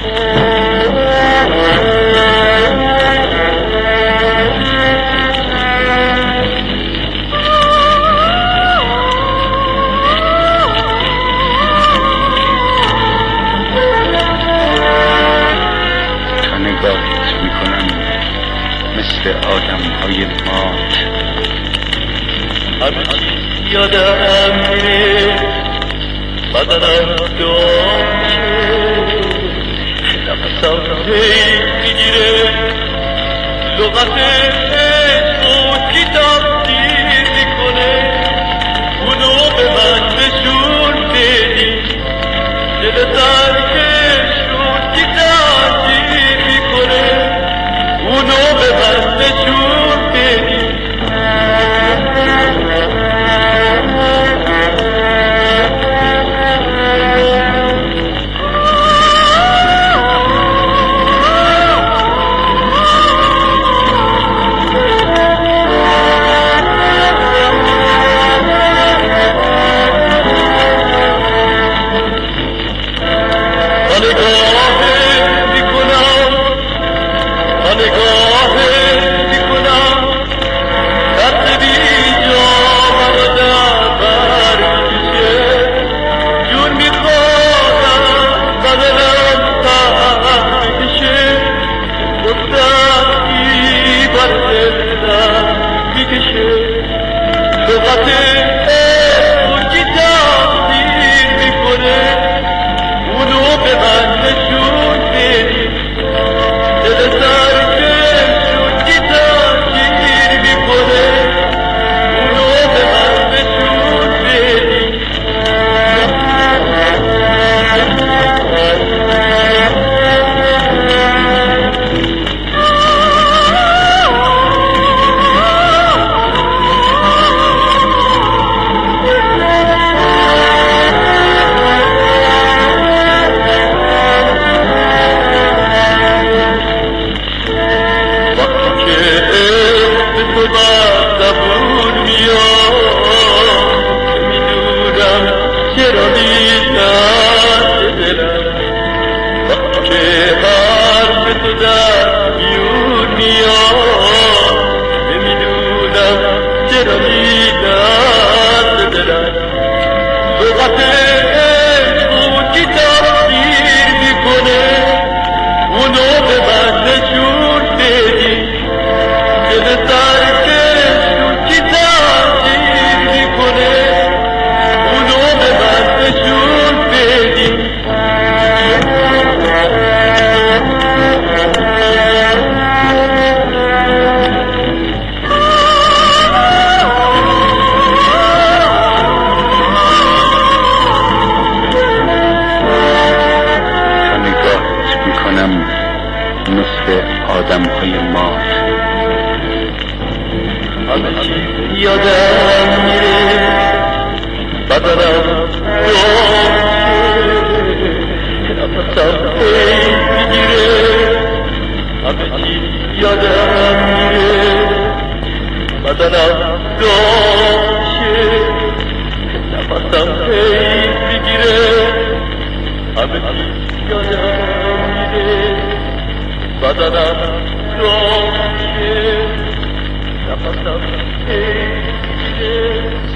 مثل آدم‌های مات. همه چیز یادم میره، بدنم داشه، نفسم هی میگیره، لغت عشق و کتاب گیر میکنه، اونو به من نشون بدی، دل ترکش رو کتاب گیر میکنه، اونو به من نشون بدی. مثل آدم‌های مات. همه چیز یادم میره، بدنم داشه، نفسم هی میگیره. همه چیز یادم میره، بدنم داشه، نفسم هی میگیره. همه چیز یادم میره، بدنم داشه، نفسم هی میگیره.